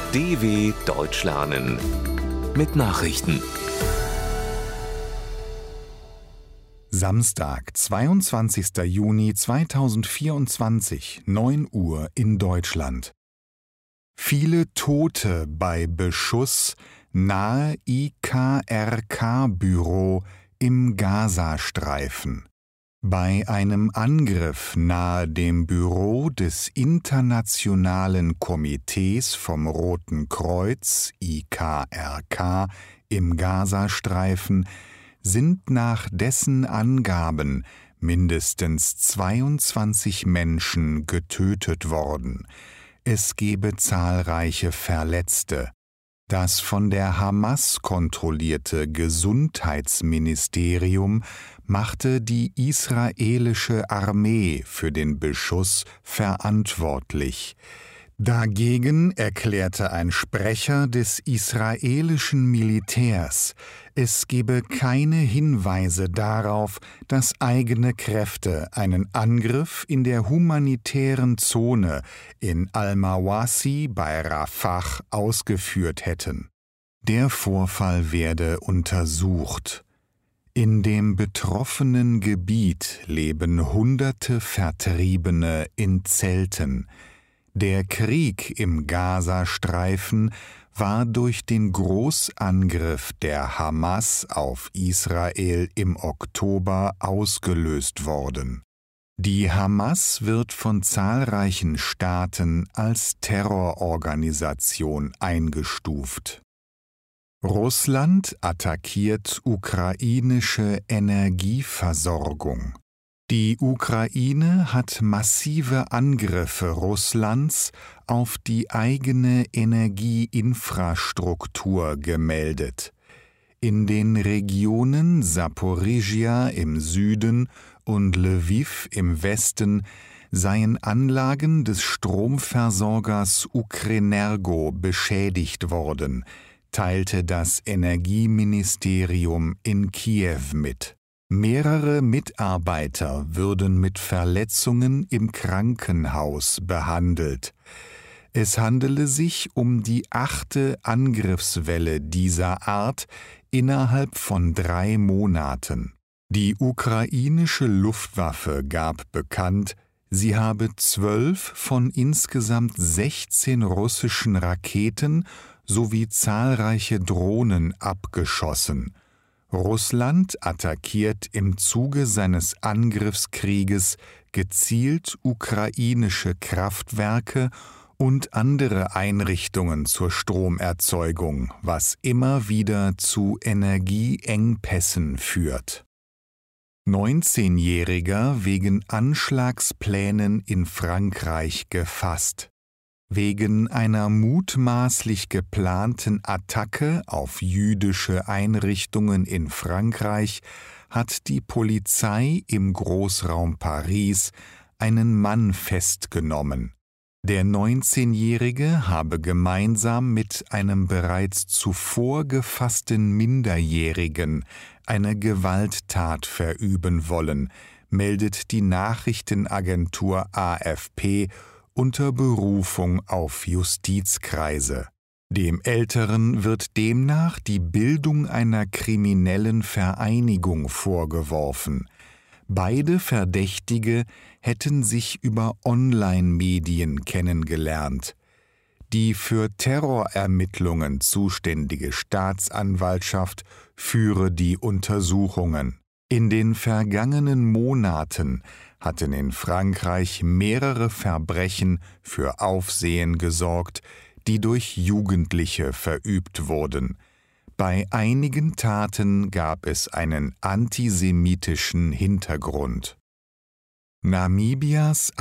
DW Deutsch lernen mit Nachrichten. Samstag, 22. Juni 2024, 9 Uhr in Deutschland. Viele Tote bei Beschuss nahe IKRK-Büro im Gazastreifen. Bei einem Angriff nahe dem Büro des Internationalen Komitees vom Roten Kreuz IKRK im Gazastreifen sind nach dessen Angaben mindestens 22 Menschen getötet worden. Es gebe zahlreiche Verletzte. Das von der Hamas kontrollierte Gesundheitsministerium machte die israelische Armee für den Beschuss verantwortlich. Dagegen erklärte ein Sprecher des israelischen Militärs, es gebe keine Hinweise darauf, dass eigene Kräfte einen Angriff in der humanitären Zone in Al-Mawasi bei Rafah ausgeführt hätten. Der Vorfall werde untersucht. In dem betroffenen Gebiet leben Hunderte Vertriebene in Zelten. Der Krieg im Gazastreifen war durch den Großangriff der Hamas auf Israel im Oktober ausgelöst worden. Die Hamas wird von zahlreichen Staaten als Terrororganisation eingestuft. Russland attackiert ukrainische Energieversorgung. Die Ukraine hat massive Angriffe Russlands auf die eigene Energieinfrastruktur gemeldet. In den Regionen Saporischschja im Süden und Lwiw im Westen seien Anlagen des Stromversorgers Ukrenergo beschädigt worden, teilte das Energieministerium in Kiew mit. Mehrere Mitarbeiter würden mit Verletzungen im Krankenhaus behandelt. Es handele sich um die 8. Angriffswelle dieser Art innerhalb von 3 Monaten. Die ukrainische Luftwaffe gab bekannt, sie habe 12 von insgesamt 16 russischen Raketen sowie zahlreiche Drohnen abgeschossen. Russland attackiert im Zuge seines Angriffskrieges gezielt ukrainische Kraftwerke und andere Einrichtungen zur Stromerzeugung, was immer wieder zu Energieengpässen führt. 19-Jähriger wegen Anschlagsplänen in Frankreich gefasst. Wegen einer mutmaßlich geplanten Attacke auf jüdische Einrichtungen in Frankreich hat die Polizei im Großraum Paris einen Mann festgenommen. Der 19-Jährige habe gemeinsam mit einem bereits zuvor gefassten Minderjährigen eine Gewalttat verüben wollen, meldet die Nachrichtenagentur AFP unter Berufung auf Justizkreise. Dem Älteren wird demnach die Bildung einer kriminellen Vereinigung vorgeworfen. Beide Verdächtige hätten sich über Online-Medien kennengelernt. Die für Terrorermittlungen zuständige Staatsanwaltschaft führe die Untersuchungen. In den vergangenen Monaten hatten in Frankreich mehrere Verbrechen für Aufsehen gesorgt, die durch Jugendliche verübt wurden. Bei einigen Taten gab es einen antisemitischen Hintergrund. Namibias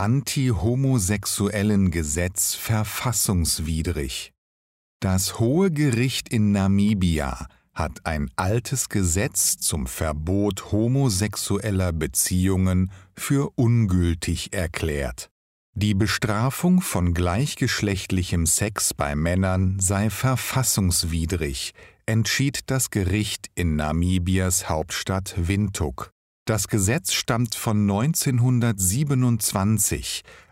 Anti-Homosexuellen-Gesetz verfassungswidrig. Das Hohe Gericht in Namibia hat ein altes Gesetz zum Verbot homosexueller Beziehungen für ungültig erklärt. Die Bestrafung von gleichgeschlechtlichem Sex bei Männern sei verfassungswidrig, entschied das Gericht in Namibias Hauptstadt Windhoek. Das Gesetz stammt von 1927,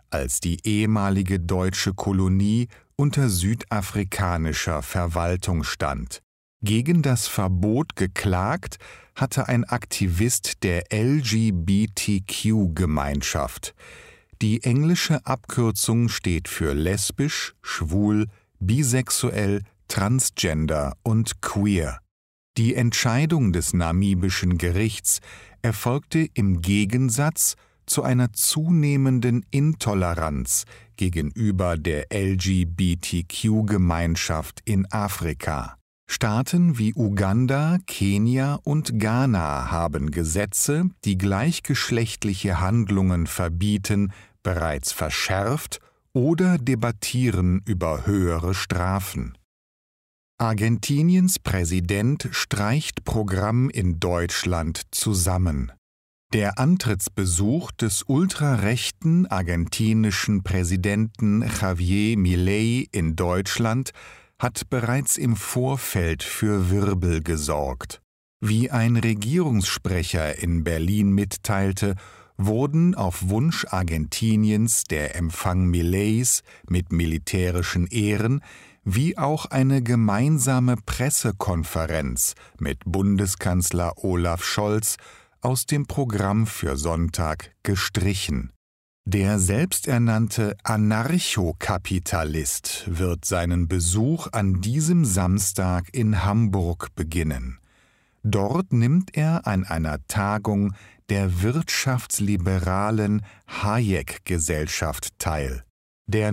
als die ehemalige deutsche Kolonie unter südafrikanischer Verwaltung stand. Gegen das Verbot geklagt hatte ein Aktivist der LGBTQ-Gemeinschaft. Die englische Abkürzung steht für lesbisch, schwul, bisexuell, transgender und queer. Die Entscheidung des namibischen Gerichts erfolgte im Gegensatz zu einer zunehmenden Intoleranz gegenüber der LGBTQ-Gemeinschaft in Afrika. Staaten wie Uganda, Kenia und Ghana haben Gesetze, die gleichgeschlechtliche Handlungen verbieten, bereits verschärft oder debattieren über höhere Strafen. Argentiniens Präsident streicht Programm in Deutschland zusammen. Der Antrittsbesuch des ultrarechten argentinischen Präsidenten Javier Milei in Deutschland hat bereits im Vorfeld für Wirbel gesorgt. Wie ein Regierungssprecher in Berlin mitteilte, wurden auf Wunsch Argentiniens der Empfang Mileis mit militärischen Ehren wie auch eine gemeinsame Pressekonferenz mit Bundeskanzler Olaf Scholz aus dem Programm für Sonntag gestrichen. Der selbsternannte Anarchokapitalist wird seinen Besuch an diesem Samstag in Hamburg beginnen. Dort nimmt er an einer Tagung der wirtschaftsliberalen Hayek-Gesellschaft teil. Der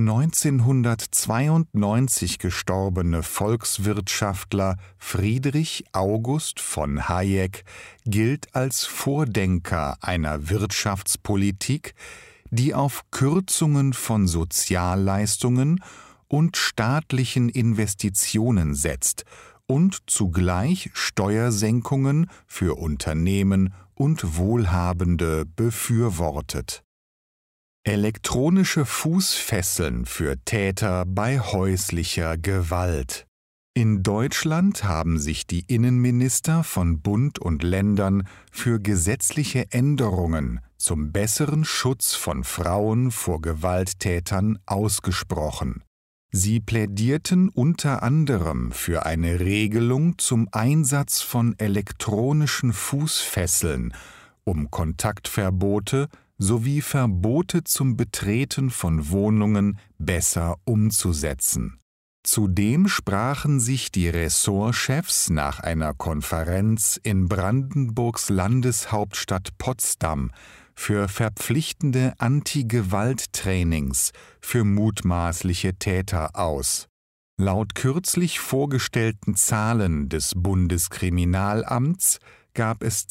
1992 gestorbene Volkswirtschaftler Friedrich August von Hayek gilt als Vordenker einer Wirtschaftspolitik, die auf Kürzungen von Sozialleistungen und staatlichen Investitionen setzt und zugleich Steuersenkungen für Unternehmen und Wohlhabende befürwortet. Elektronische Fußfesseln für Täter bei häuslicher Gewalt. In Deutschland haben sich die Innenminister von Bund und Ländern für gesetzliche Änderungen zum besseren Schutz von Frauen vor Gewalttätern ausgesprochen. Sie plädierten unter anderem für eine Regelung zum Einsatz von elektronischen Fußfesseln, um Kontaktverbote sowie Verbote zum Betreten von Wohnungen besser umzusetzen. Zudem sprachen sich die Ressortchefs nach einer Konferenz in Brandenburgs Landeshauptstadt Potsdam für verpflichtende Anti-Gewalt-Trainings für mutmaßliche Täter aus. Laut kürzlich vorgestellten Zahlen des Bundeskriminalamts gab es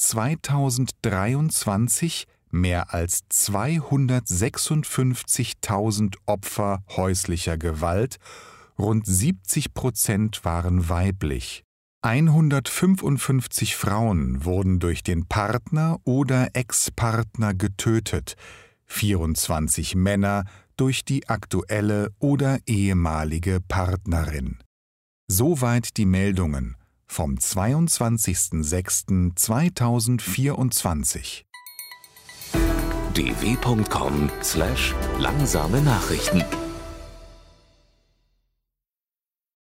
2023 mehr als 256.000 Opfer häuslicher Gewalt, rund 70% waren weiblich. 155 Frauen wurden durch den Partner oder Ex-Partner getötet, 24 Männer durch die aktuelle oder ehemalige Partnerin. Soweit die Meldungen vom 22.06.2024. dw.com/langsame Nachrichten